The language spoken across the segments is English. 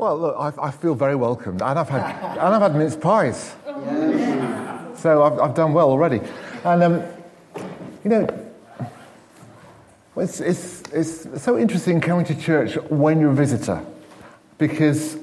Well, look, I feel very welcomed, and I've had mince pies, so I've done well already. And it's so interesting coming to church when you're a visitor, because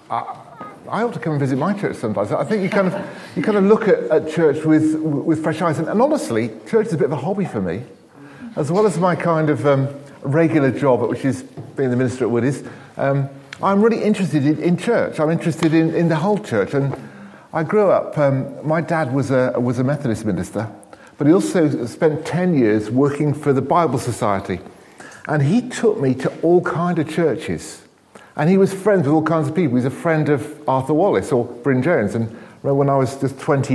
I ought to come and visit my church sometimes. I think you kind of look at church with fresh eyes, and honestly, church is a bit of a hobby for me, as well as my kind of regular job, which is being the minister at Woody's. I'm really interested in church. I'm interested in the whole church. And I grew up, my dad was a Methodist minister, but he also spent 10 years working for the Bible Society. And he took me to all kinds of churches. And he was friends with all kinds of people. He's a friend of Arthur Wallace or Bryn Jones. And when I was just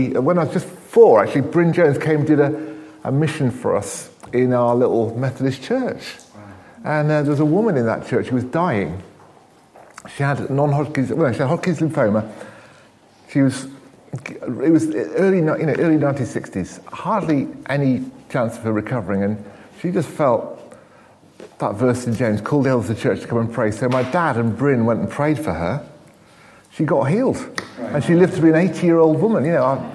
4, actually, Bryn Jones came and did a mission for us in our little Methodist church. And there was a woman in that church who was dying. She had Hodgkin's lymphoma. It was early 1960s. Hardly any chance of her recovering, and she just felt that verse in James, call the elders of the church to come and pray. So my dad and Bryn went and prayed for her. She got healed, and she lived to be an 80-year-old woman.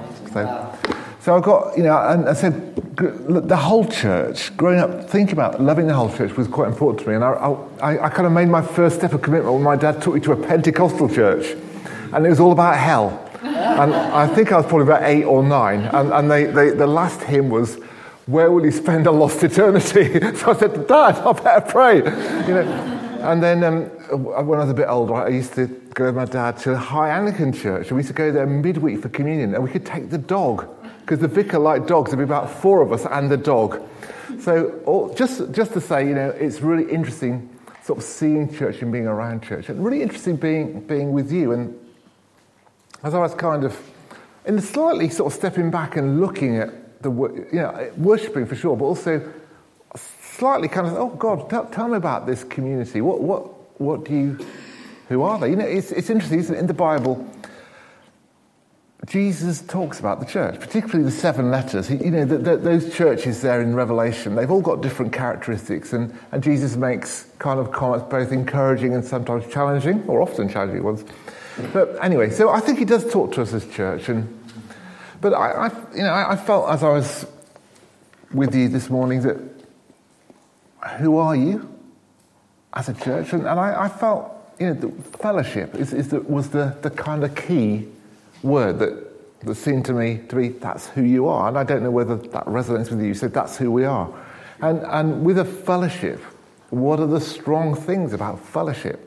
So I got, and I said, the whole church, growing up, thinking about loving the whole church was quite important to me. And I kind of made my first step of commitment when my dad took me to a Pentecostal church. And it was all about hell. And I think I was probably about 8 or 9. And the last hymn was, where will he spend a lost eternity? So I said, Dad, I better pray. And then when I was a bit older, I used to go with my dad to a High Anglican church. And we used to go there midweek for communion. And we could take the dog, because the vicar liked dogs. There'd be about 4 of us and the dog. So just to say, it's really interesting sort of seeing church and being around church. And really interesting being with you. And as I was kind of, in the slightly sort of stepping back and looking at the, worshipping for sure, but also slightly kind of, oh God, tell me about this community. What do you, who are they? It's interesting, isn't it? In the Bible, Jesus talks about the church, particularly the 7 letters. Those churches there in Revelation, they've all got different characteristics, and Jesus makes kind of comments both encouraging and sometimes challenging, or often challenging ones. But anyway, so I think he does talk to us as church, but I felt as I was with you this morning that who are you as a church? And I felt the fellowship was the kind of key word that seemed to me to be, that's who you are. And I don't know whether that resonates with you. You said that's who we are. And with a fellowship, what are the strong things about fellowship?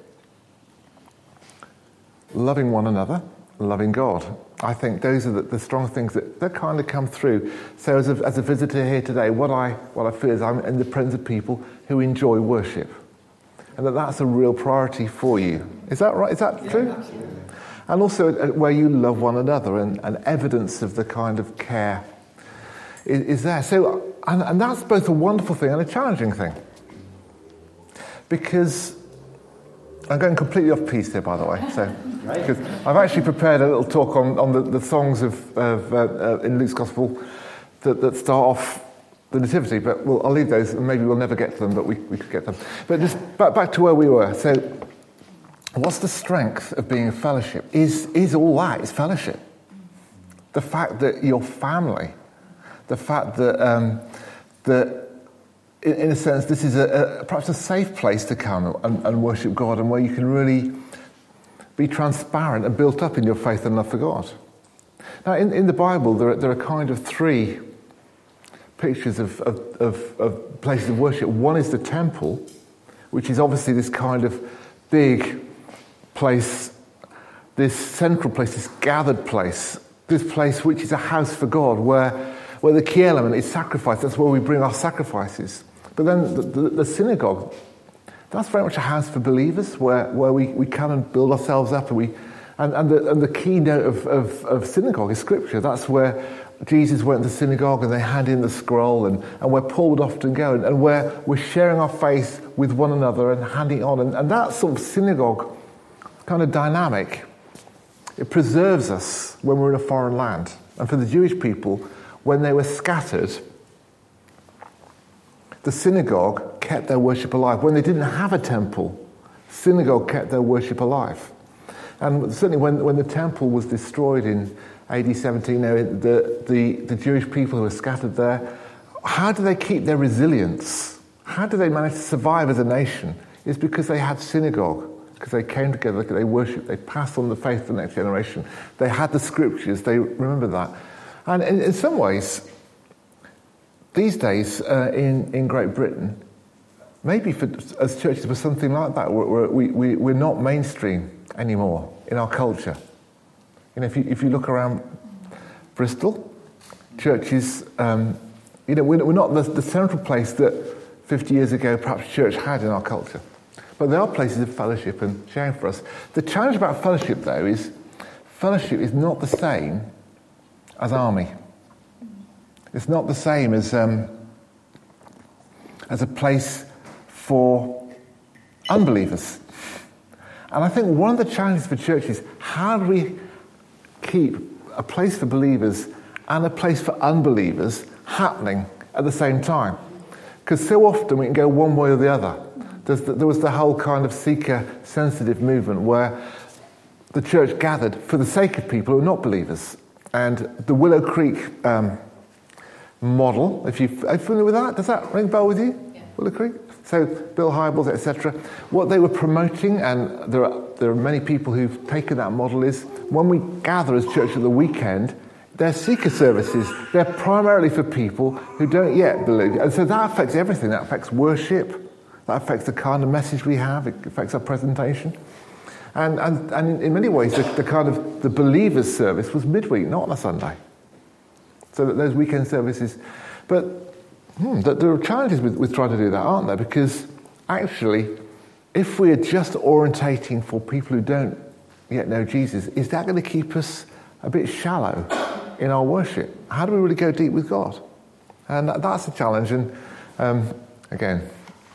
Loving one another, loving God. I think those are the strong things that kind of come through. So as a visitor here today, what I feel is I'm in the presence of people who enjoy worship. And that's a real priority for you. Is that right? Is that true? Absolutely. And also where you love one another and evidence of the kind of care is there. So, and that's both a wonderful thing and a challenging thing. Because I'm going completely off piece here, by the way. So, because I've actually prepared a little talk on the songs of in Luke's Gospel that start off the Nativity, but I'll leave those, and maybe we'll never get to them, but we could get them. But just back to where we were. So, what's the strength of being a fellowship? Is all that is fellowship. The fact that you're family, the fact that in a sense this is perhaps a safe place to come and worship God, and where you can really be transparent and built up in your faith and love for God. Now, in the Bible, there are kind of 3 pictures of places of worship. One is the temple, which is obviously this kind of big place, this central place, this gathered place, this place which is a house for God, where the key element is sacrifice. That's where we bring our sacrifices. But then the synagogue, that's very much a house for believers, where we come and build ourselves up, and the keynote of synagogue is Scripture. That's where Jesus went to the synagogue and they hand in the scroll, and where Paul would often go, and where we're sharing our faith with one another and handing it on. And that sort of synagogue kind of dynamic, it preserves us when we're in a foreign land. And for the Jewish people, when they were scattered, the synagogue kept their worship alive. When they didn't have a temple, synagogue kept their worship alive. And certainly when the temple was destroyed in AD 17, the Jewish people who were scattered there, how do they keep their resilience? How do they manage to survive as a nation? It's because they had synagogue, because they came together, they worshipped, they passed on the faith to the next generation. They had the scriptures, they remember that. And in some ways, these days in Great Britain, maybe as churches for something like that, we're not mainstream anymore in our culture. If you look around Bristol, churches, we're not the central place that 50 years ago perhaps church had in our culture. But there are places of fellowship and sharing for us. The challenge about fellowship, though, is fellowship is not the same as army. It's not the same as a place for unbelievers. And I think one of the challenges for churches is how do we keep a place for believers and a place for unbelievers happening at the same time? Because so often we can go one way or the other. There was the whole kind of seeker-sensitive movement where the church gathered for the sake of people who are not believers. And the Willow Creek model, are you familiar with that? Does that ring a bell with you? Yeah. Willow Creek? So Bill Hybels, etc. What they were promoting, and there are many people who've taken that model, is when we gather as church at the weekend, they're seeker services. They're primarily for people who don't yet believe. And so that affects everything. That affects worship. That affects the kind of message we have. It affects our presentation. And in many ways, the kind of the believers' service was midweek, not on a Sunday. So that those weekend services. But there are challenges with trying to do that, aren't there? Because actually, if we are just orientating for people who don't yet know Jesus, is that going to keep us a bit shallow in our worship? How do we really go deep with God? And that's a challenge. And again,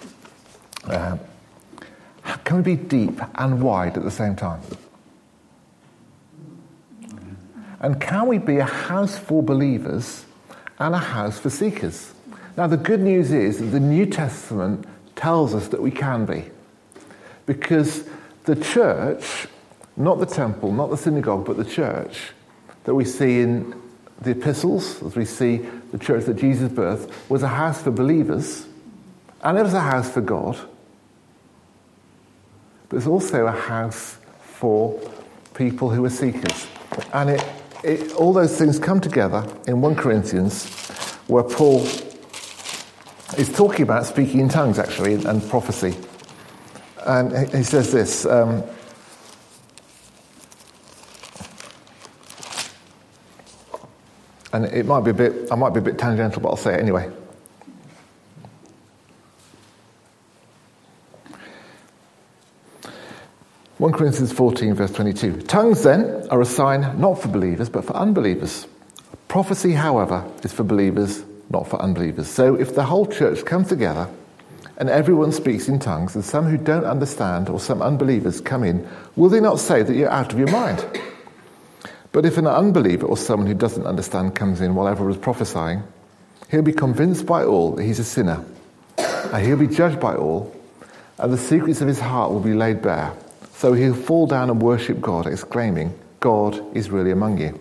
can we be deep and wide at the same time? And can we be a house for believers and a house for seekers? Now, the good news is that the New Testament tells us that we can be. Because the church, not the temple, not the synagogue, but the church that we see in the epistles, as we see the church that Jesus birthed, was a house for believers, and it was a house for God, but it's also a house for people who are seekers. And all those things come together in 1 Corinthians, where Paul is talking about speaking in tongues, actually, and prophecy. And he says this, and I might be a bit tangential, but I'll say it anyway. (1 Corinthians 14, verse 22). Tongues, then, are a sign not for believers, but for unbelievers. Prophecy, however, is for believers, not for unbelievers. So if the whole church comes together and everyone speaks in tongues, and some who don't understand or some unbelievers come in, will they not say that you're out of your mind? But if an unbeliever or someone who doesn't understand comes in while everyone is prophesying, he'll be convinced by all that he's a sinner, and he'll be judged by all, and the secrets of his heart will be laid bare. So he'll fall down and worship God, exclaiming, God is really among you.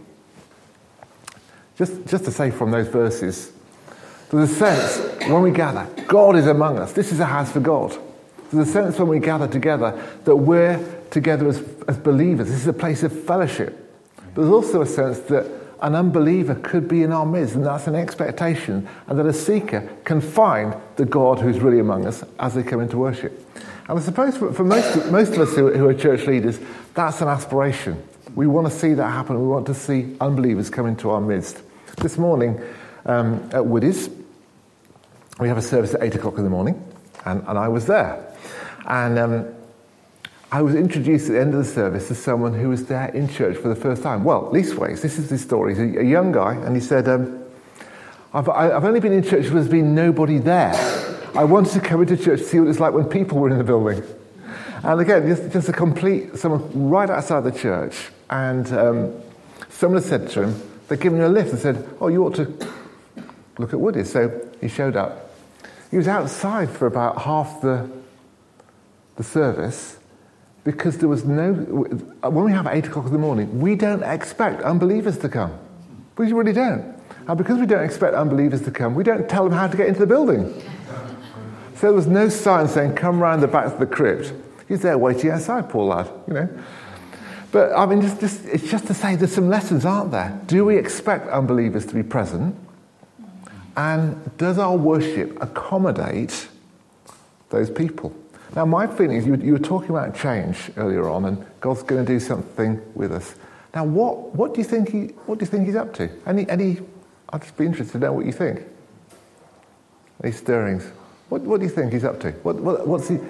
Just to say from those verses, there's a sense when we gather, God is among us. This is a house for God. There's a sense when we gather together that we're together as believers. This is a place of fellowship. There's also a sense that an unbeliever could be in our midst, and that's an expectation, and that a seeker can find the God who's really among us as they come into worship. And I suppose for most of us who are church leaders, that's an aspiration. We want to see that happen. We want to see unbelievers come into our midst. This morning at Woody's, we have a service at 8 o'clock in the morning, and I was there. And I was introduced at the end of the service to someone who was there in church for the first time. Well, leastways, this is his story. He's a young guy, and he said, I've only been in church when there's been nobody there. I wanted to come into church to see what it's like when people were in the building. And again, just a complete, someone right outside the church. And someone had said to him, they'd given him a lift and said, oh, you ought to look at Woody's. So he showed up. He was outside for about half the service. because there was when we have 8 o'clock in the morning, we don't expect unbelievers to come. We really don't. And because we don't expect unbelievers to come, we don't tell them how to get into the building. So there was no sign saying, come round the back of the crypt. He's there waiting outside, poor lad, you know. But, I mean, it's just to say there's some lessons, aren't there? Do we expect unbelievers to be present? And does our worship accommodate those people? Now, my feeling is you were talking about change earlier on, and God's going to do something with us. Now, what do you think he's up to? Any? I'd just be interested to know what you think. Any stirrings? What do you think he's up to? What's he?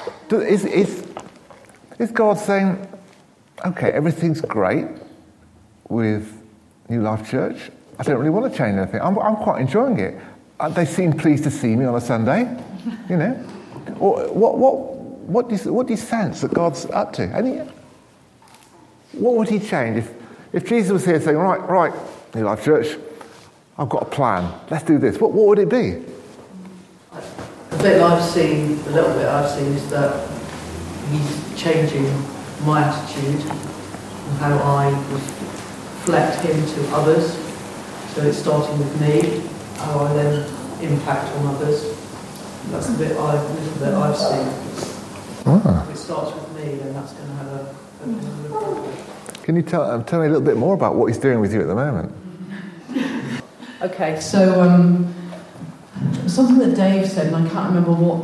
Is God saying, okay, everything's great with New Life Church. I don't really want to change anything. I'm quite enjoying it. They seem pleased to see me on a Sunday, you know. Or what do you sense that God's up to? What would he change if Jesus was here saying, right, New Life Church, I've got a plan. Let's do this. What would it be? A little bit I've seen is that he's changing my attitude and how I reflect him to others. So it's starting with me, how I then impact on others. That's the bit I've seen. If it starts with me, then that's going to have a Can you tell me a little bit more about what he's doing with you at the moment? Okay, so something that Dave said, and I can't remember what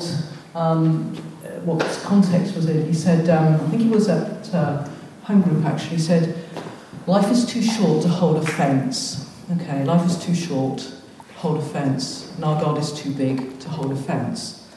context was it. He said, I think he was at home group actually. He said, life is too short to hold a fence. Okay, life is too short to hold a fence, and our God is too big to hold a fence.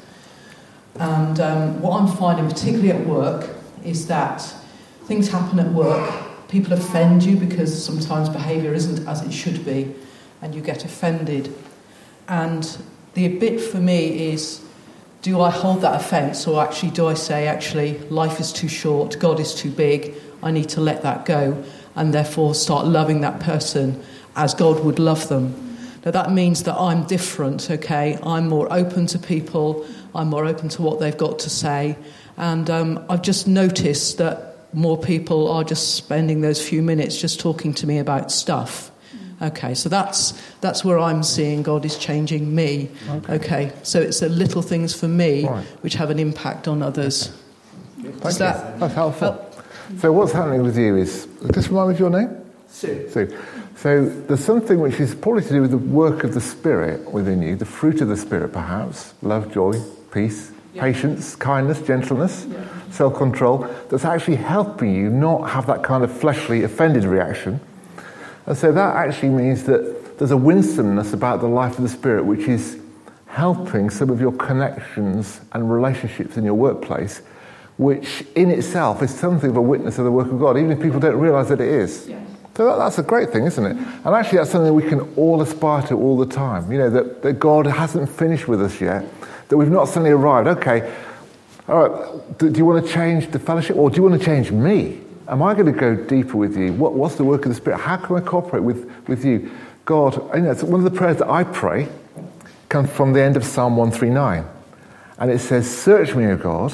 And what I'm finding, particularly at work, is that things happen at work. People offend you because sometimes behaviour isn't as it should be, and you get offended. And the bit for me is, do I hold that offence, or actually do I say, actually, life is too short, God is too big, I need to let that go, and therefore start loving that person as God would love them. Now that means that I'm different, okay? I'm more open to people, I'm more open to what they've got to say, and I've just noticed that more people are just spending those few minutes just talking to me about stuff. Okay, so that's where I'm seeing God is changing me. Okay, so it's the little things for me which have an impact on others. That's helpful. So what's happening with you is, just remind me of your name? Sue. So there's something which is probably to do with the work of the Spirit within you, the fruit of the Spirit perhaps, love, joy, peace, patience, kindness, gentleness, self-control, that's actually helping you not have that kind of fleshly, offended reaction. And so that actually means that there's a winsomeness about the life of the Spirit which is helping some of your connections and relationships in your workplace, which in itself is something of a witness of the work of God, even if people don't realise that it is. Yes. So that's a great thing, isn't it? And actually that's something we can all aspire to all the time. You know, that God hasn't finished with us yet, that we've not suddenly arrived. Okay, all right, do you want to change the fellowship, or do you want to change me? Am I going to go deeper with you? What's the work of the Spirit? How can I cooperate with you? God, you know, it's one of the prayers that I pray comes from the end of Psalm 139. And it says, search me, O God,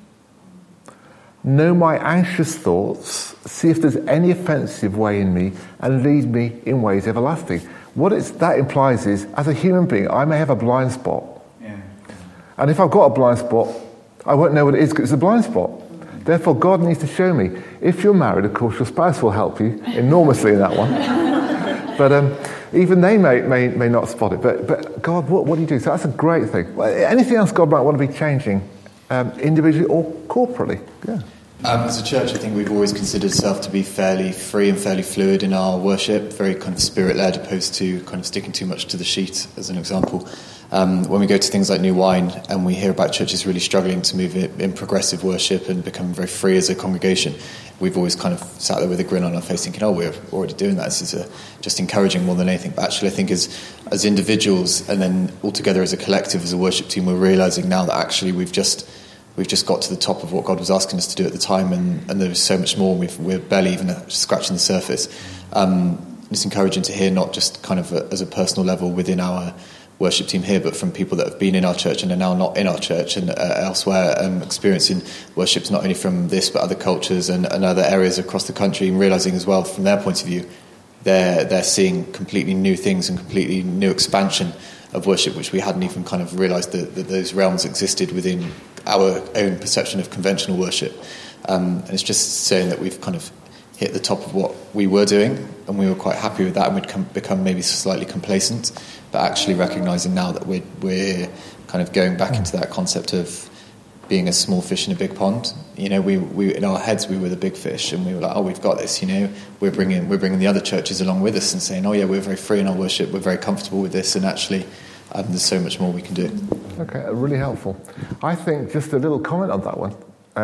know my anxious thoughts, see if there's any offensive way in me, and lead me in ways everlasting. What that implies is, as a human being, I may have a blind spot. Yeah. And if I've got a blind spot, I won't know what it is because it's a blind spot. Therefore, God needs to show me. If you're married, of course, your spouse will help you enormously in that one. But even they may not spot it. But God, what do you do? So that's a great thing. Anything else God might want to be changing, individually or corporately? Yeah. As a church, I think we've always considered ourselves to be fairly free and fairly fluid in our worship, very kind of spirit-led, opposed to kind of sticking too much to the sheet, as an example. When we go to things like New Wine and we hear about churches really struggling to move it in progressive worship and becoming very free as a congregation, we've always kind of sat there with a grin on our face thinking, we're already doing that. This is just encouraging more than anything. But actually I think as individuals and then altogether as a collective, as a worship team, we're realising now that actually we've just got to the top of what God was asking us to do at the time, and there's so much more. We're barely even scratching the surface. It's encouraging to hear, not just kind of as a personal level within our worship team here, but from people that have been in our church and are now not in our church and elsewhere, experiencing worships not only from this but other cultures and other areas across the country, and realising as well from their point of view they're seeing completely new things and completely new expansion of worship, which we hadn't even kind of realised that those realms existed within our own perception of conventional worship. And it's just saying that we've kind of hit the top of what we were doing, and we were quite happy with that, and we'd become maybe slightly complacent, but actually recognising now that we're kind of going back into that concept of being a small fish in a big pond. You know, we in our heads we were the big fish, and we were like, oh, we've got this. You know, we're bringing the other churches along with us and saying, oh yeah, we're very free in our worship, we're very comfortable with this, and actually there's so much more we can do. Okay, really helpful. I think just a little comment on that one.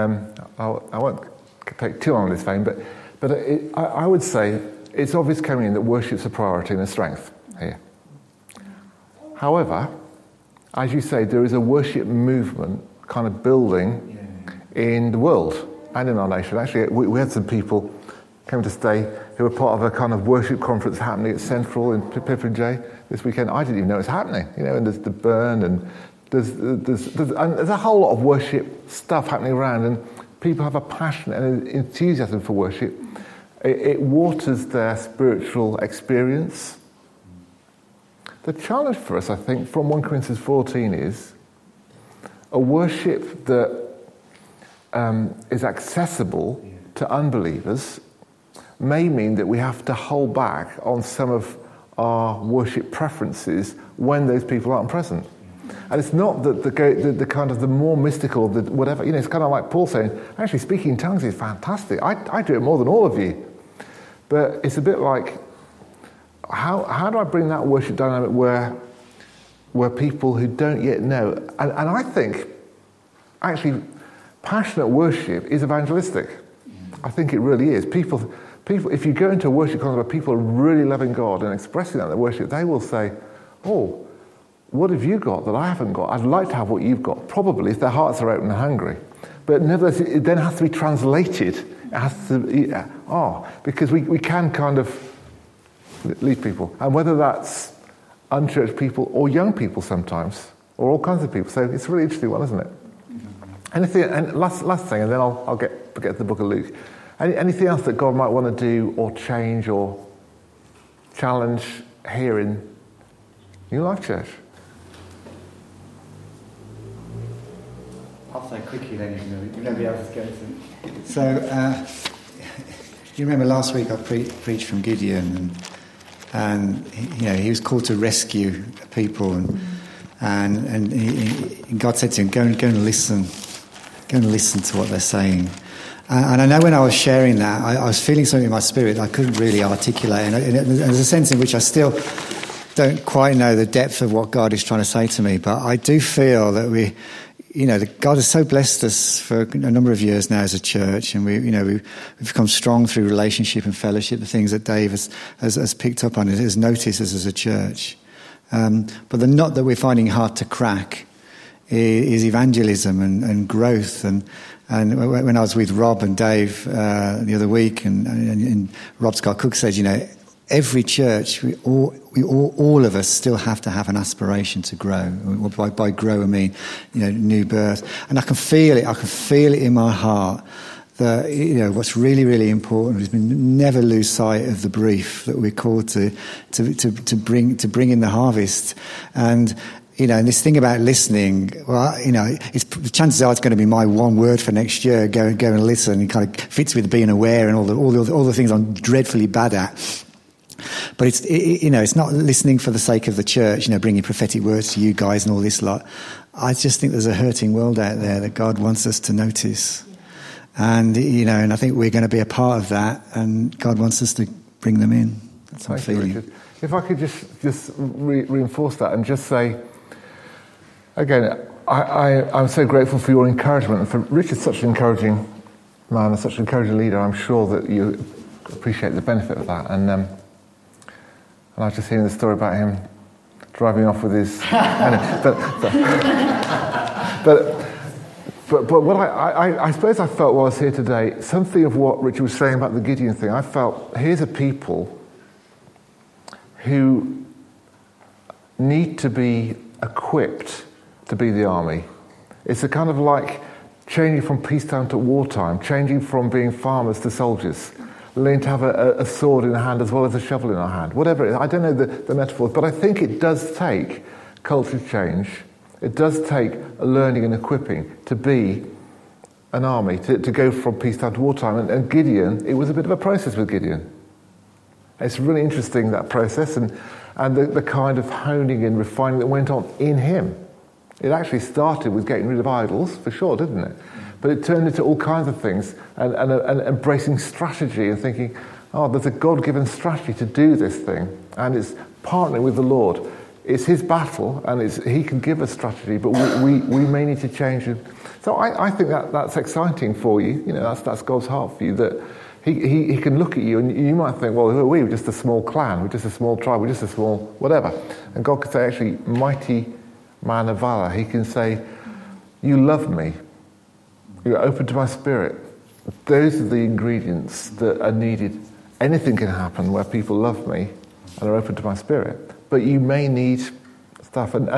I won't take too long on this vein, but I would say it's obvious coming in that worship's a priority and a strength here. However, as you say, there is a worship movement kind of building in the world and in our nation. Actually, we had some people came to stay who were part of a kind of worship conference happening at Central in Pippin this weekend. I didn't even know it was happening, you know, and there's the Burn, and there's a whole lot of worship stuff happening around, and people have a passion and an enthusiasm for worship. It waters their spiritual experience. The challenge for us, I think, from 1 Corinthians 14 is a worship that is accessible to unbelievers may mean that we have to hold back on some of our worship preferences when those people aren't present. And it's not that the kind of the more mystical, the whatever, you know, it's kind of like Paul saying, actually speaking in tongues is fantastic. I do it more than all of you. But it's a bit like, how do I bring that worship dynamic where people who don't yet know, and I think actually passionate worship is evangelistic. I think it really is. People, if you go into a worship concert where people are really loving God and expressing that in their worship, they will say, oh, what have you got that I haven't got? I'd like to have what you've got. Probably if their hearts are open and hungry. But nevertheless, it then has to be translated. It has to be, because we can kind of lead people. And whether that's unchurched people or young people sometimes, or all kinds of people. So it's a really interesting one, isn't it? Anything, and last thing, and then I'll get to the book of Luke. Anything else that God might want to do or change or challenge here in New Life Church? I'll say quickly then, if nobody else is going to. So, you remember last week I preached from Gideon, and he was called to rescue people, and God said to him, go and listen to what they're saying. And I know when I was sharing that, I was feeling something in my spirit I couldn't really articulate, and there's a sense in which I still don't quite know the depth of what God is trying to say to me, but I do feel that God has so blessed us for a number of years now as a church, and we've become strong through relationship and fellowship, the things that Dave has picked up on, has noticed us as a church. But the nut that we're finding hard to crack is evangelism and growth. And when I was with Rob and Dave the other week, and Rob Scott Cook said, every church, we all of us still have to have an aspiration to grow. By grow, I mean, new birth. And I can feel it in my heart that, what's really, really important is we never lose sight of the brief that we're called to bring in the harvest. And, and this thing about listening, well, the chances are it's going to be my one word for next year. Go and listen. It kind of fits with being aware and all the things I'm dreadfully bad at. But it's not listening for the sake of the church, bringing prophetic words to you guys and all this lot. I just think there's a hurting world out there that God wants us to notice. And, and I think we're going to be a part of that, and God wants us to bring them in. That's my feeling. Richard. If I could just reinforce that and just say, again, I'm so grateful for your encouragement. And for Richard's such an encouraging man and such an encouraging leader, I'm sure that you appreciate the benefit of that. And I was just hearing the story about him driving off with his... But what I suppose I felt while I was here today, something of what Richard was saying about the Gideon thing, I felt, here's a people who need to be equipped to be the army. It's a kind of like changing from peacetime to wartime, changing from being farmers to soldiers, learning to have a sword in a hand as well as a shovel in our hand, whatever it is. I don't know the metaphors, but I think it does take culture change. It does take learning and equipping to be an army, to go from peacetime to wartime. And Gideon, it was a bit of a process with Gideon. It's really interesting, that process, and the kind of honing and refining that went on in him. It actually started with getting rid of idols, for sure, didn't it? But it turned into all kinds of things, and embracing strategy and thinking, oh, there's a God-given strategy to do this thing, and it's partnering with the Lord. It's his battle, and he can give us strategy, but we may need to change it. So I think that's exciting for you. You know, that's God's heart for you, that he can look at you, and you might think, well, we're just a small clan, we're just a small tribe, we're just a small whatever. And God could say, actually, mighty man of valor. He can say, you love me, you're open to my spirit. Those are the ingredients that are needed. Anything can happen where people love me and are open to my spirit, but you may need stuff, and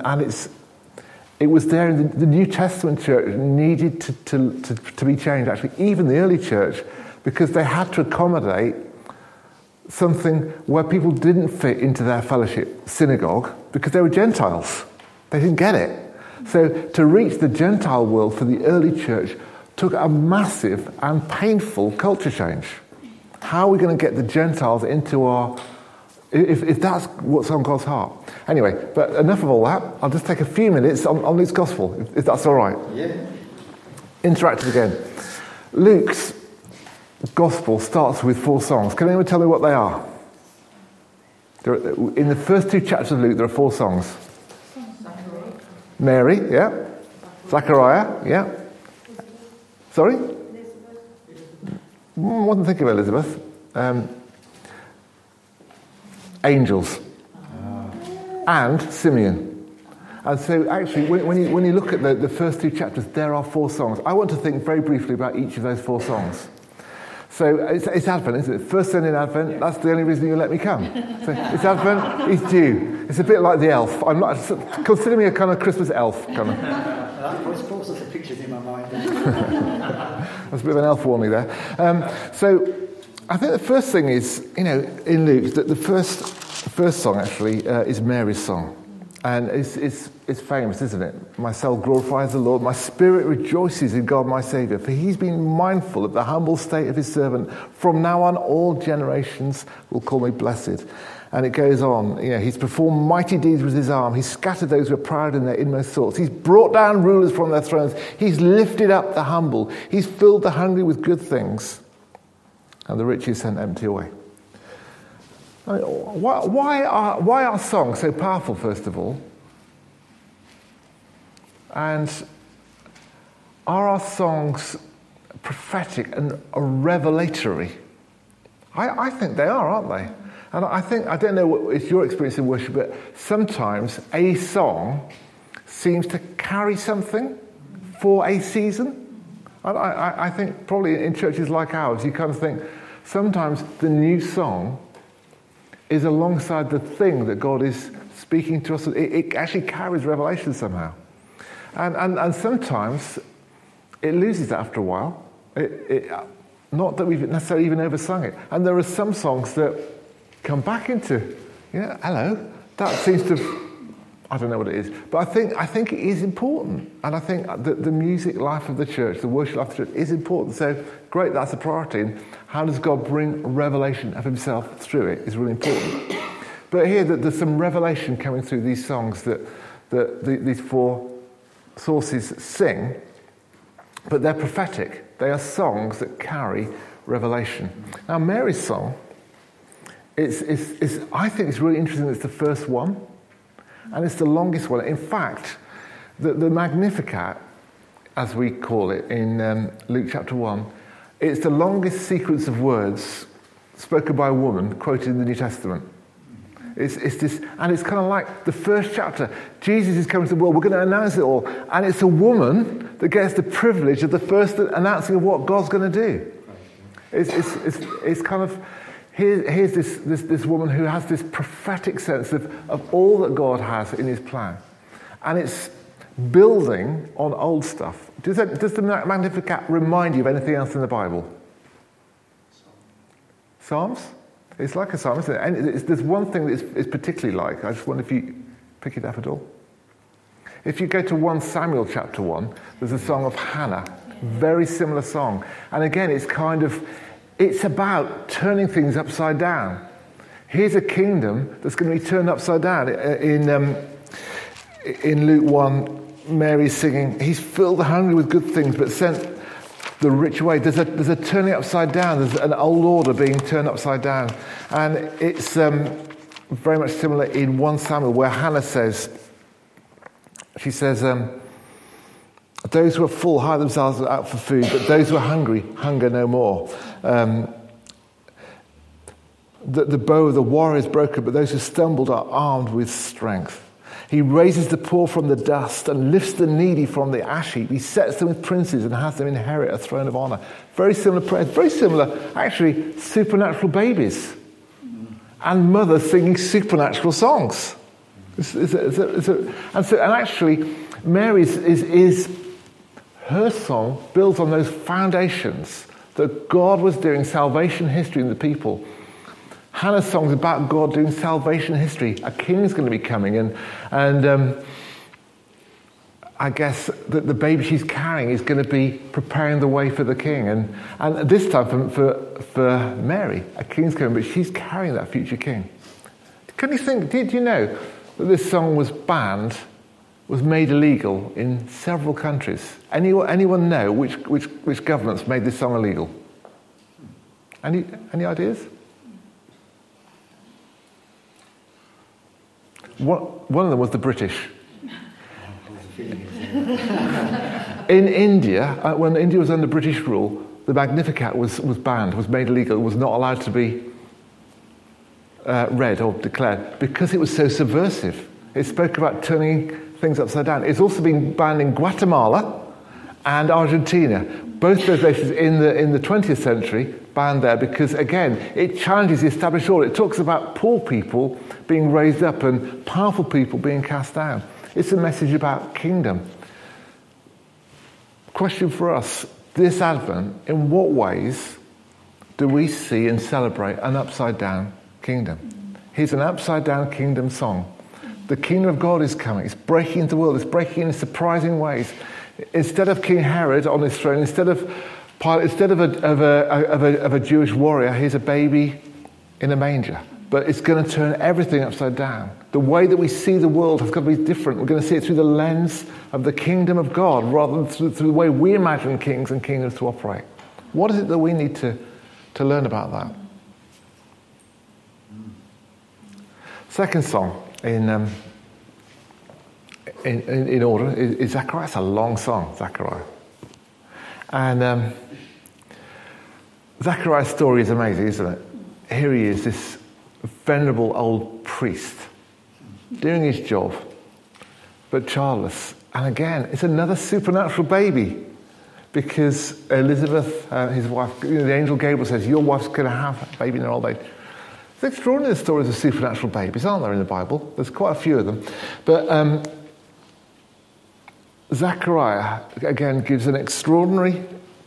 it was there in the New Testament church needed to be changed, actually, even the early church, because they had to accommodate something where people didn't fit into their fellowship synagogue because they were Gentiles. They didn't get it. So to reach the Gentile world for the early church took a massive and painful culture change. How are we going to get the Gentiles into our... If that's what's on God's heart. Anyway, but enough of all that. I'll just take a few minutes on Luke's Gospel, if that's all right. Yeah. Interactive again. Luke's Gospel starts with 4 songs. Can anyone tell me what they are? In the first 2 chapters of Luke, there are 4 songs. Mary, yeah. Zachariah, yeah. Sorry? Wasn't thinking of Elizabeth. Angels. And Simeon. And so actually, when you look at the first 2 chapters, there are 4 songs. I want to think very briefly about each of those 4 songs. So it's Advent, isn't it? First Sunday in Advent, that's the only reason you let me come. So it's Advent, it's due. It's a bit like the elf. Consider me a kind of Christmas elf. Kind of. That was lots of pictures in my mind. That's a bit of an elf warning there. So I think the first thing is, in Luke, that the first song actually is Mary's song. And it's famous, isn't it? My soul glorifies the Lord. My spirit rejoices in God my Saviour, for he's been mindful of the humble state of his servant. From now on, all generations will call me blessed. And it goes on. He's performed mighty deeds with his arm. He's scattered those who are proud in their inmost thoughts. He's brought down rulers from their thrones. He's lifted up the humble. He's filled the hungry with good things, and the rich is sent empty away. I mean, why are songs so powerful, first of all? And are our songs prophetic and revelatory? I think they are, aren't they? And I don't know what is your experience in worship, but sometimes a song seems to carry something for a season. I think probably in churches like ours, you kind of think sometimes the new song is alongside the thing that God is speaking to us. It actually carries revelation somehow. And sometimes it loses that after a while. Not that we've necessarily even oversung it. And there are some songs that come back into, hello, that seems to, I don't know what it is. But I think it is important. And I think that the music life of the church, the worship life of the church is important. So great, that's a priority. And how does God bring revelation of himself through it is really important. But here there's some revelation coming through these songs that these 4 sources sing, but they're prophetic. They are songs that carry revelation. Now Mary's song, I think it's really interesting. It's the first one, and it's the longest one. In fact, the Magnificat, as we call it in Luke chapter 1, it's the longest sequence of words spoken by a woman quoted in the New Testament. It's this, and it's kind of like the first chapter. Jesus is coming to the world. We're going to announce it all, and it's a woman that gets the privilege of the first announcing of what God's going to do. It's kind of, here's this woman who has this prophetic sense of all that God has in his plan. And it's building on old stuff. Does the Magnificat remind you of anything else in the Bible? Psalms? It's like a psalm, isn't it? And there's one thing that it's particularly like. I just wonder if you pick it up at all. If you go to 1 Samuel chapter 1, there's a song of Hannah. Very similar song. And again, it's about turning things upside down. Here's a kingdom that's going to be turned upside down. In Luke 1, Mary's singing, he's filled the hungry with good things, but sent the rich away. There's a turning upside down. There's an old order being turned upside down. And it's very much similar in 1 Samuel, where Hannah says, she says, those who are full hire themselves out for food, but those who are hungry hunger no more. The bow of the warrior is broken, but those who stumbled are armed with strength. He raises the poor from the dust and lifts the needy from the ash heap. He sets them with princes and has them inherit a throne of honor. Very similar prayers, very similar, actually, supernatural babies and mothers singing supernatural songs. And actually, Mary's her song builds on those foundations that God was doing salvation history in the people. Hannah's song is about God doing salvation history. A king's going to be coming, and I guess that the baby she's carrying is going to be preparing the way for the king. And this time for Mary, a king's coming, but she's carrying that future king. Can you think? Did you know that this song was made illegal in several countries? Anyone know which governments made this song illegal? Any ideas? One of them was the British. In India, when India was under British rule, the Magnificat was banned, was made illegal. It was not allowed to be read or declared because it was so subversive. It spoke about turning things upside down. It's also been banned in Guatemala and Argentina. Both those nations in the 20th century banned there because, again, it challenges the established order. It talks about poor people being raised up and powerful people being cast down. It's a message about kingdom. Question for us, this Advent, in what ways do we see and celebrate an upside-down kingdom? Here's an upside-down kingdom song. The kingdom of God is coming. It's breaking into the world. It's breaking in surprising ways. Instead of King Herod on his throne, instead of a Jewish warrior, here's a baby in a manger. But it's going to turn everything upside down. The way that we see the world has got to be different. We're going to see it through the lens of the kingdom of God rather than through the way we imagine kings and kingdoms to operate. What is it that we need to learn about that? Second song in order is Zechariah. It's a long song, Zechariah. And Zechariah's story is amazing, isn't it? Here he is, this venerable old priest, doing his job, but childless. And again, it's another supernatural baby, because Elizabeth, his wife, the angel Gabriel says, your wife's going to have a baby in her old age. It's extraordinary stories of supernatural babies, aren't there, in the Bible? There's quite a few of them. But Zechariah, again, gives an extraordinary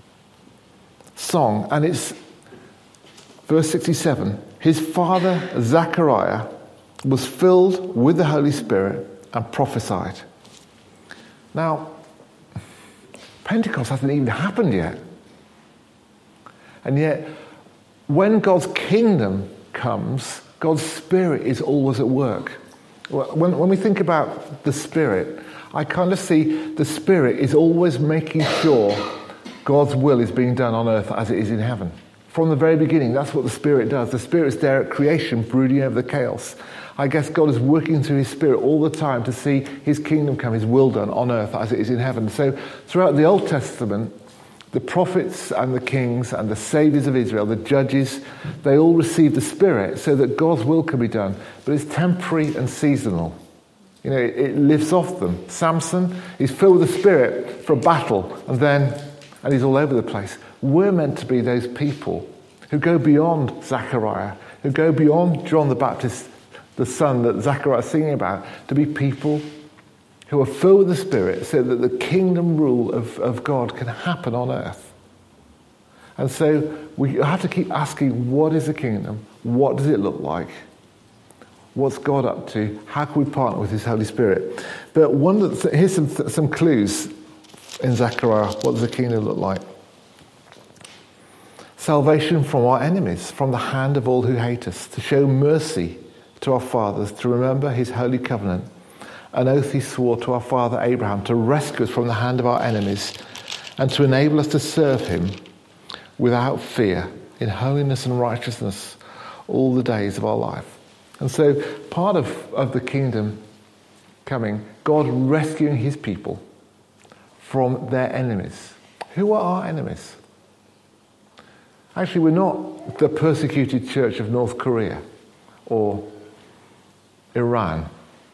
song, and it's verse 67. His father, Zechariah, was filled with the Holy Spirit and prophesied. Now, Pentecost hasn't even happened yet. And yet, when God's kingdom comes, God's Spirit is always at work. When we think about the Spirit, I kind of see the Spirit is always making sure God's will is being done on earth as it is in heaven. From the very beginning, that's what the Spirit does. The Spirit's there at creation, brooding over the chaos. I guess God is working through his Spirit all the time to see his kingdom come, his will done on earth as it is in heaven. So throughout the Old Testament, the prophets and the kings and the saviors of Israel, the judges, they all receive the Spirit so that God's will can be done. But it's temporary and seasonal. You know, it lifts off them. Samson, he's filled with the Spirit for a battle, and he's all over the place. We're meant to be those people who go beyond Zechariah, who go beyond John the Baptist, the son that Zechariah is singing about, to be people who are filled with the Spirit so that the kingdom rule of God can happen on earth. And so we have to keep asking, what is the kingdom? What does it look like? What's God up to? How can we partner with his Holy Spirit? But here's some clues in Zechariah. What does the kingdom look like? Salvation from our enemies, from the hand of all who hate us, to show mercy to our fathers, to remember his holy covenant, an oath he swore to our father Abraham, to rescue us from the hand of our enemies, and to enable us to serve him without fear, in holiness and righteousness, all the days of our life. And so part of the kingdom coming, God rescuing his people from their enemies. Who are our enemies? Actually, we're not the persecuted church of North Korea or Iran,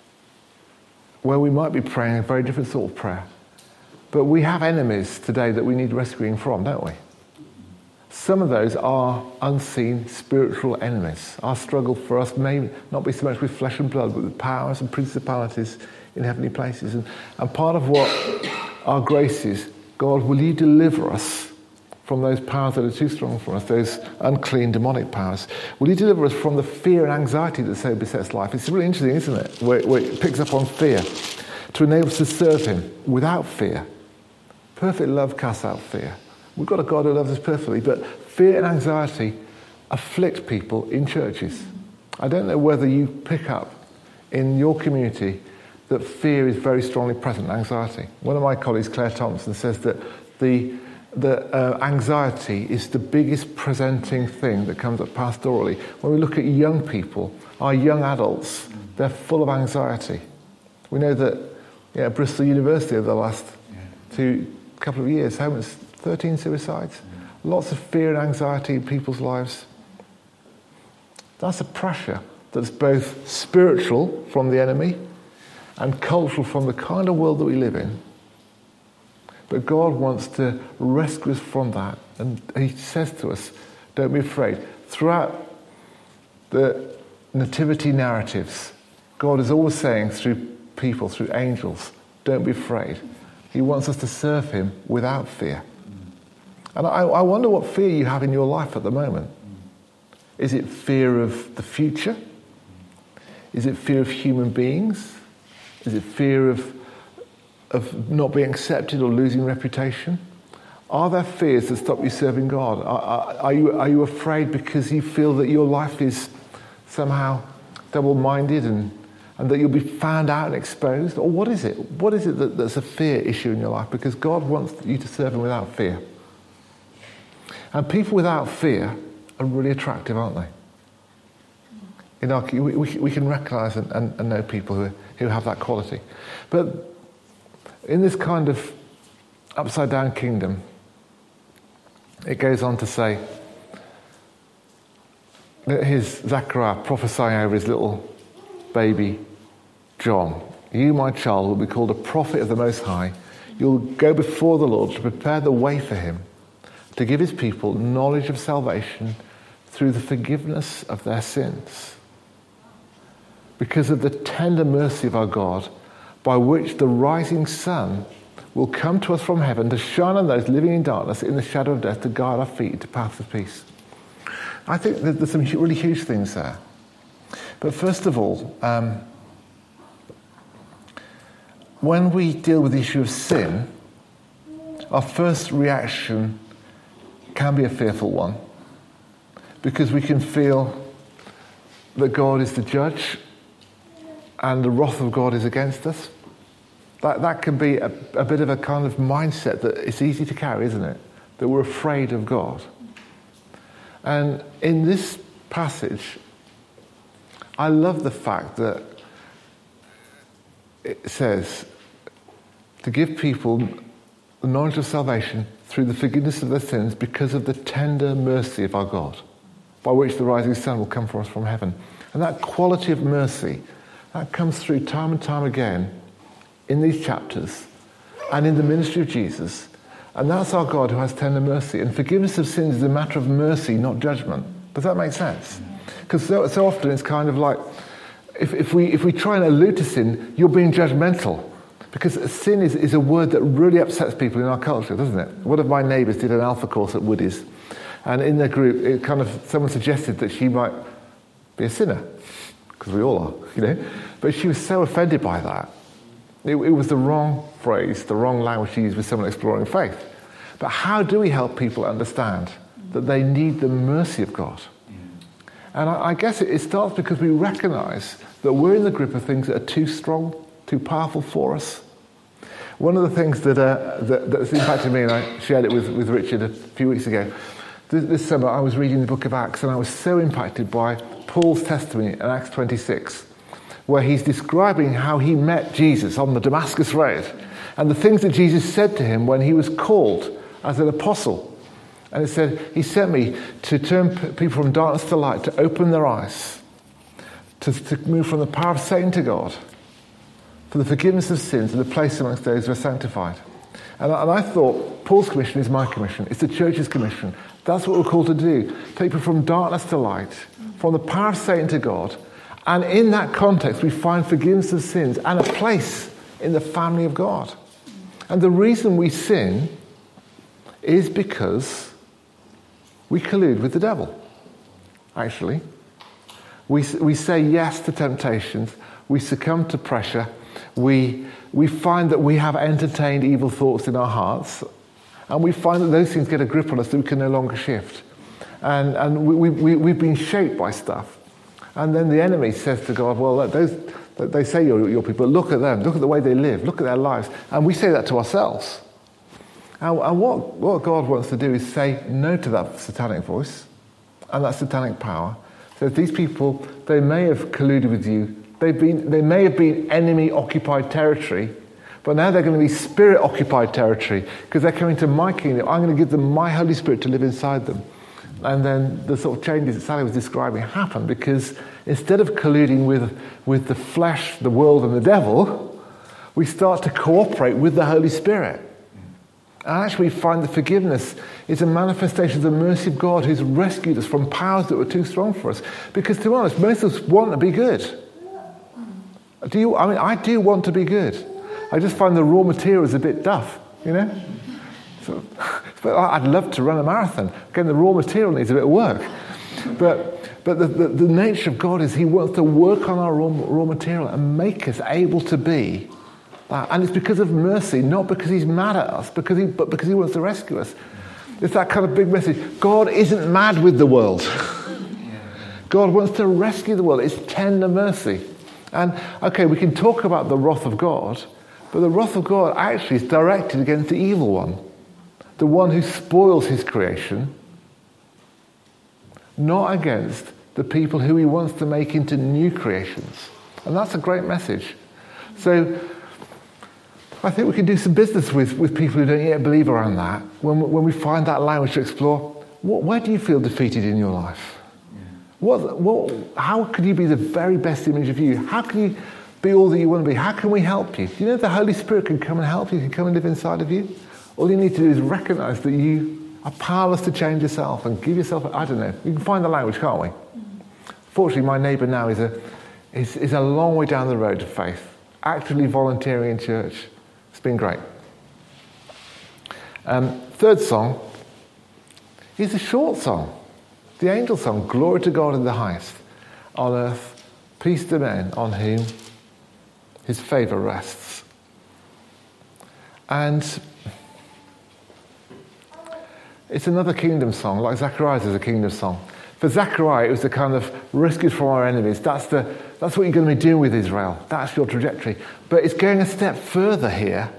where we might be praying a very different sort of prayer. But we have enemies today that we need rescuing from, don't we? Some of those are unseen spiritual enemies. Our struggle for us may not be so much with flesh and blood, but with powers and principalities in heavenly places. And part of what our grace is, God, will you deliver us from those powers that are too strong for us, those unclean demonic powers? Will you deliver us from the fear and anxiety that so besets life? It's really interesting, isn't it, where it picks up on fear, to enable us to serve him without fear. Perfect love casts out fear. We've got a God who loves us perfectly, but fear and anxiety afflict people in churches. I don't know whether you pick up in your community that fear is very strongly present in anxiety. One of my colleagues, Claire Thompson, says that the anxiety is the biggest presenting thing that comes up pastorally. When we look at young people, our young adults, they're full of anxiety. We know that Bristol University over the last couple of years, 13 suicides. Lots of fear and anxiety in people's lives. That's a pressure that's both spiritual from the enemy and cultural from the kind of world that we live in. But God wants to rescue us from that. And he says to us, don't be afraid. Throughout the nativity narratives, God is always saying through people, through angels, don't be afraid. He wants us to serve him without fear. And I wonder what fear you have in your life at the moment. Is it fear of the future? Is it fear of human beings? Is it fear of not being accepted or losing reputation? Are there fears that stop you serving God? Are you afraid because you feel that your life is somehow double-minded and that you'll be found out and exposed? Or what is it? What is it that's a fear issue in your life? Because God wants you to serve him without fear. And people without fear are really attractive, aren't they? We can recognise and know people who have that quality. But in this kind of upside-down kingdom, it goes on to say that here's Zechariah prophesying over his little baby John. You, my child, will be called a prophet of the Most High. You'll go before the Lord to prepare the way for him, to give his people knowledge of salvation through the forgiveness of their sins. Because of the tender mercy of our God, by which the rising sun will come to us from heaven to shine on those living in darkness in the shadow of death, to guide our feet into paths of peace. I think that there's some really huge things there. But first of all, when we deal with the issue of sin, our first reaction can be a fearful one, because we can feel that God is the judge and the wrath of God is against us. That can be a bit of a kind of mindset that it's easy to carry, isn't it? That we're afraid of God. And in this passage, I love the fact that it says to give people the knowledge of salvation through the forgiveness of their sins because of the tender mercy of our God, by which the rising sun will come for us from heaven. And that quality of mercy, that comes through time and time again in these chapters and in the ministry of Jesus And that's our God who has tender mercy. And forgiveness of sins is a matter of mercy, not judgment. Does that make sense? Because so often it's kind of like, if we try and allude to sin, you're being judgmental. Because sin is a word that really upsets people in our culture, doesn't it? One of my neighbours did an alpha course at Woody's. And in their group, someone suggested that she might be a sinner. Because we all are, But she was so offended by that. It was the wrong phrase, the wrong language to use with someone exploring faith. But how do we help people understand that they need the mercy of God? And I guess it starts because we recognise that we're in the grip of things that are too strong, too powerful for us. One of the things that's impacted me, and I shared it with Richard a few weeks ago, this summer I was reading the book of Acts, and I was so impacted by Paul's testimony in Acts 26, where he's describing how he met Jesus on the Damascus Road, and the things that Jesus said to him when he was called as an apostle. And it said, he sent me to turn people from darkness to light, to open their eyes, to move from the power of Satan to God, for the forgiveness of sins and the place amongst those who are sanctified. And I thought, Paul's commission is my commission. It's the church's commission. That's what we're called to do. Take people from darkness to light, from the power of Satan to God. And in that context, we find forgiveness of sins and a place in the family of God. And the reason we sin is because we collude with the devil, actually. We say yes to temptations. We succumb to pressure. We find that we have entertained evil thoughts in our hearts. And we find that those things get a grip on us that we can no longer shift. And we've been shaped by stuff. And then the enemy says to God, well, they say you're your people, look at them, look at the way they live, look at their lives. And we say that to ourselves. And what God wants to do is say no to that satanic voice and that satanic power. So these people, they may have colluded with you. They may have been enemy-occupied territory, but now they're going to be spirit-occupied territory because they're coming to my kingdom. I'm going to give them my Holy Spirit to live inside them. And then the sort of changes that Sally was describing happen because instead of colluding with the flesh, the world, and the devil, we start to cooperate with the Holy Spirit. And actually we find that forgiveness is a manifestation of the mercy of God who's rescued us from powers that were too strong for us. Because to be honest, most of us want to be good. I do want to be good. I just find the raw material is a bit duff, So, but I'd love to run a marathon. Again, the raw material needs a bit of work. But the nature of God is he wants to work on our raw material and make us able to be that. And it's because of mercy, not because he's mad at us, but because he wants to rescue us. It's that kind of big message. God isn't mad with the world. God wants to rescue the world. It's tender mercy. And, okay, we can talk about the wrath of God, but the wrath of God actually is directed against the evil one, the one who spoils his creation, not against the people who he wants to make into new creations. And that's a great message. So I think we can do some business with people who don't yet believe around that when we find that language to explore. Where do you feel defeated in your life? How can you be the very best image of you? How can you be all that you want to be? How can we help you? Do you know the Holy Spirit can come and help you, can come and live inside of you? All you need to do is recognize that you are powerless to change yourself and give yourself, I don't know, we can find the language, can't we? Fortunately, my neighbour now is a long way down the road to faith, actively volunteering in church. It's been great. Third song is a short song. The angel song, glory to God in the highest, on earth, peace to men on whom his favour rests. And it's another kingdom song, like Zechariah's is a kingdom song. For Zechariah, it was the kind of rescued from our enemies. That's what you're going to be doing with Israel. That's your trajectory. But it's going a step further here.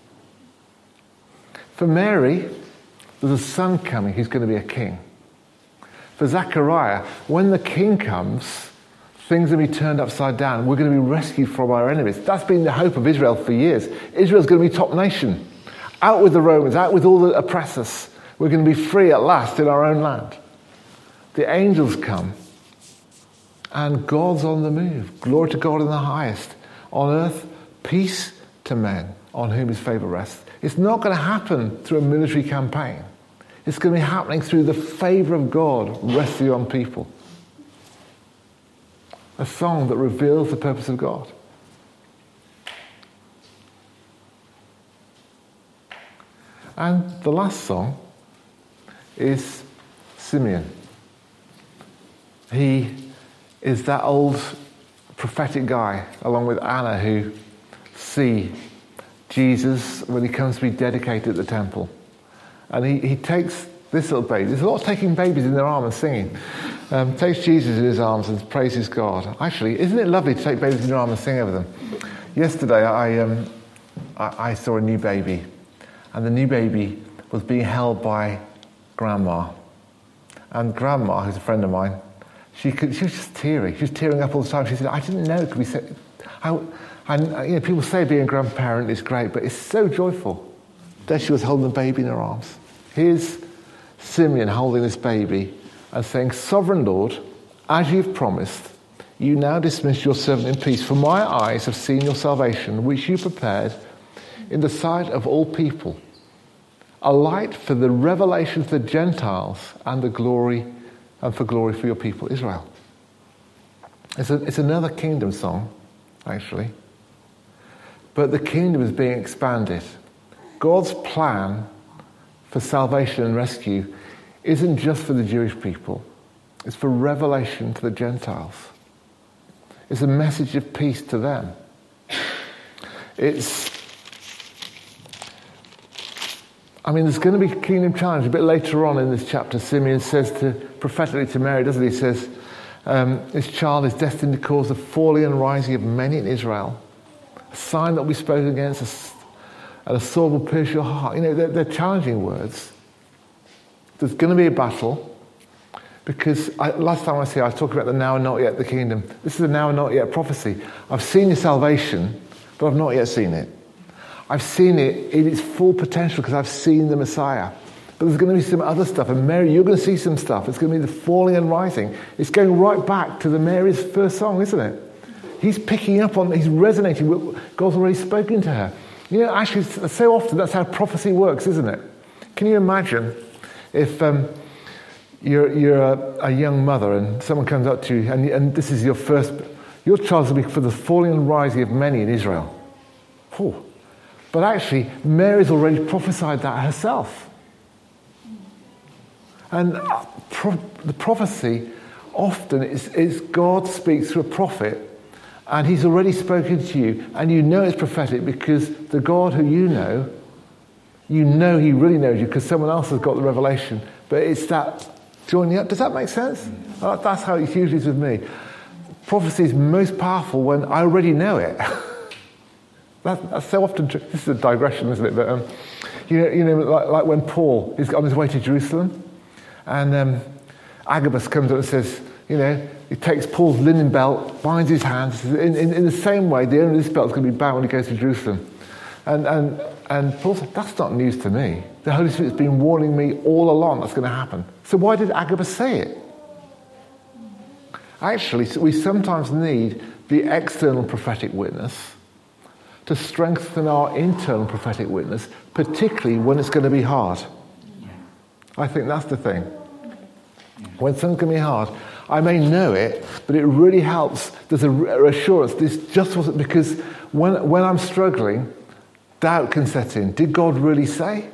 For Mary, there's a son coming who's going to be a king. For Zechariah, when the king comes, things will be turned upside down. We're going to be rescued from our enemies. That's been the hope of Israel for years. Israel's going to be top nation. Out with the Romans, out with all the oppressors. We're going to be free at last in our own land. The angels come, and God's on the move. Glory to God in the highest. On earth, peace to men on whom his favour rests. It's not going to happen through a military campaign. It's going to be happening through the favour of God resting on people. A song that reveals the purpose of God. And the last song is Simeon. He is that old prophetic guy, along with Anna, who see Jesus when he comes to be dedicated at the temple. And he takes this little baby. There's a lot of taking babies in their arms and singing. Takes Jesus in his arms and praises God. Actually, isn't it lovely to take babies in your arms and sing over them? Yesterday, I saw a new baby. And the new baby was being held by Grandma. And Grandma, who's a friend of mine, she was just teary. She was tearing up all the time. She said, I didn't know, could we say... people say being a grandparent is great, but it's so joyful. There she was holding the baby in her arms. Here's Simeon holding this baby and saying, Sovereign Lord, as you've promised, you now dismiss your servant in peace, for my eyes have seen your salvation, which you prepared in the sight of all people, a light for the revelation of the Gentiles and for glory for your people Israel. It's another kingdom song, actually. But the kingdom is being expanded. God's plan for salvation and rescue isn't just for the Jewish people. It's for revelation to the Gentiles. It's a message of peace to them. There's going to be a kingdom challenge. A bit later on in this chapter, Simeon says prophetically to Mary, doesn't he? He says, this child is destined to cause the falling and rising of many in Israel. A sign that will be spoken against, and a sword will pierce your heart. They're challenging words. There's going to be a battle, because last time I was talking about the now and not yet, the kingdom. This is a now and not yet prophecy. I've seen your salvation, but I've not yet seen it. I've seen it in its full potential because I've seen the Messiah. But there's going to be some other stuff. And Mary, you're going to see some stuff. It's going to be the falling and rising. It's going right back to Mary's first song, isn't it? He's picking up on, he's resonating with God's already spoken to her. Actually, so often that's how prophecy works, isn't it? Can you imagine if you're a young mother and someone comes up to you and this is your child will be for the falling and rising of many in Israel. Oh. But actually, Mary's already prophesied that herself. And the prophecy often is God speaks through a prophet, and he's already spoken to you, and you know it's prophetic because the God who you know he really knows you because someone else has got the revelation. But it's that joining up. Does that make sense? That's how it usually is with me. Prophecy is most powerful when I already know it. That's so often true. This is a digression, isn't it? But like when Paul is on his way to Jerusalem, and Agabus comes up and says, he takes Paul's linen belt, binds his hands. In the same way, the end of this belt is going to be bound when he goes to Jerusalem. And Paul said, that's not news to me. The Holy Spirit's been warning me all along that's going to happen. So why did Agabus say it? Actually, we sometimes need the external prophetic witness to strengthen our internal prophetic witness, particularly when it's going to be hard. I think that's the thing. When something's going to be hard, I may know it, but it really helps. There's a assurance. This just wasn't because when I'm struggling, doubt can set in. Did God really say?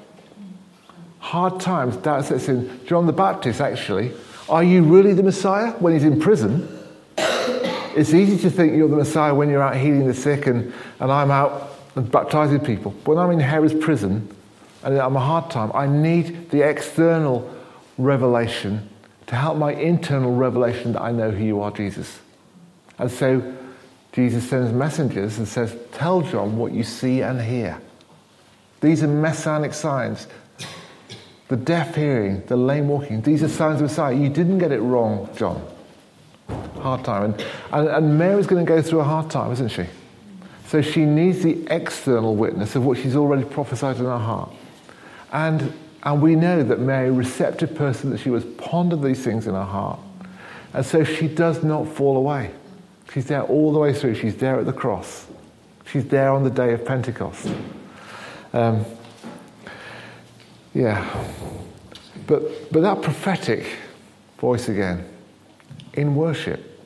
Hard times, doubt sets in. John the Baptist, actually, are you really the Messiah when he's in prison? It's easy to think you're the Messiah when you're out healing the sick and I'm out and baptizing people. When I'm in Herod's prison and I'm a hard time, I need the external revelation to help my internal revelation that I know who you are, Jesus. And so Jesus sends messengers and says, tell John what you see and hear. These are messianic signs. The deaf hearing, the lame walking, these are signs of Messiah. You didn't get it wrong, John. Hard time. And Mary's going to go through a hard time, isn't she? So she needs the external witness of what she's already prophesied in her heart. And we know that Mary, receptive person, that she was pondered these things in her heart. And so she does not fall away. She's there all the way through. She's there at the cross. She's there on the day of Pentecost. Yeah. But that prophetic voice again, in worship,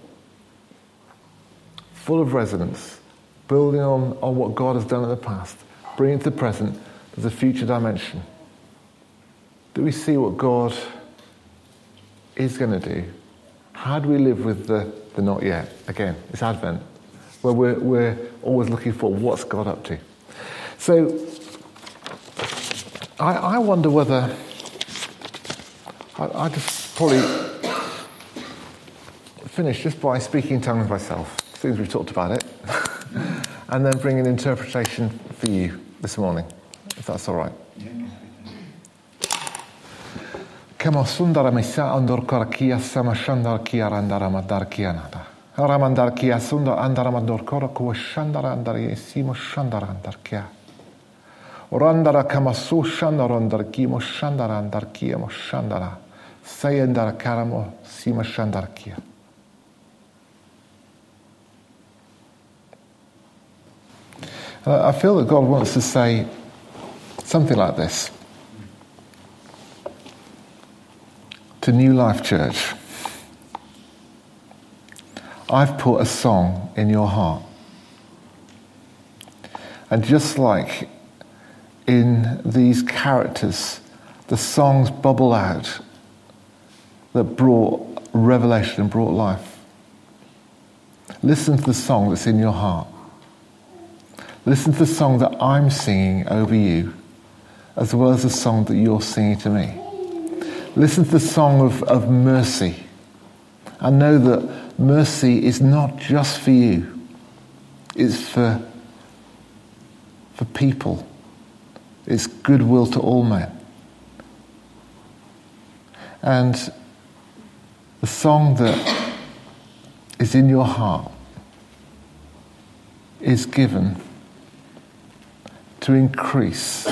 full of resonance, building on what God has done in the past, bringing it to the present, there's a future dimension. Do we see what God is going to do? How do we live with the not yet? Again, it's Advent, where we're always looking for what's God up to. So I wonder whether I just probably finish just by speaking in tongues myself, as soon as we've talked about it, and then bring an interpretation for you this morning, if that's all right. Kama sundara mesa andor korakia sama shandar kia randara madar kianada. Ramandar kia sundar andara mador koraku shandara andari simo shandara andar kia. Orandara kama su shandara andar kimo shandara andar kia mo shandara. Sayandara karamo simo shandar kia. I feel that God wants to say something like this to New Life Church. I've put a song in your heart. And just like in these characters, the songs bubble out that brought revelation and brought life. Listen to the song that's in your heart. Listen to the song that I'm singing over you, as well as the song that you're singing to me. Listen to the song of mercy. And know that mercy is not just for you. It's for people. It's goodwill to all men. And the song that is in your heart is given to increase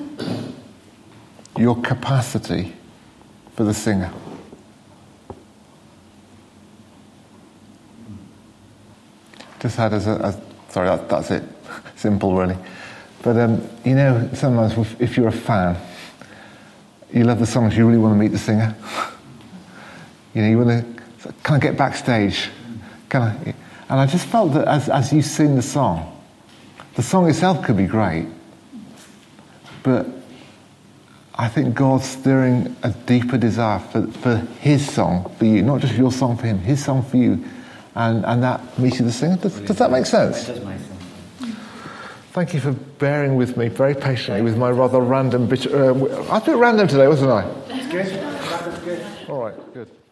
your capacity for the singer. Just had as sorry, that's it. Simple, really. But you know, sometimes if you're a fan, you love the songs, you really want to meet the singer. You know, you want to, can I get backstage? Can I? And I just felt that as you sing the song itself could be great, but I think God's stirring a deeper desire for his song for you, not just your song for him, his song for you, and that meets you the singer. Does that make sense? It does make sense. Thank you for bearing with me very patiently with my rather random bit. I was a bit random today, wasn't I? That's good. That was good. All right, good.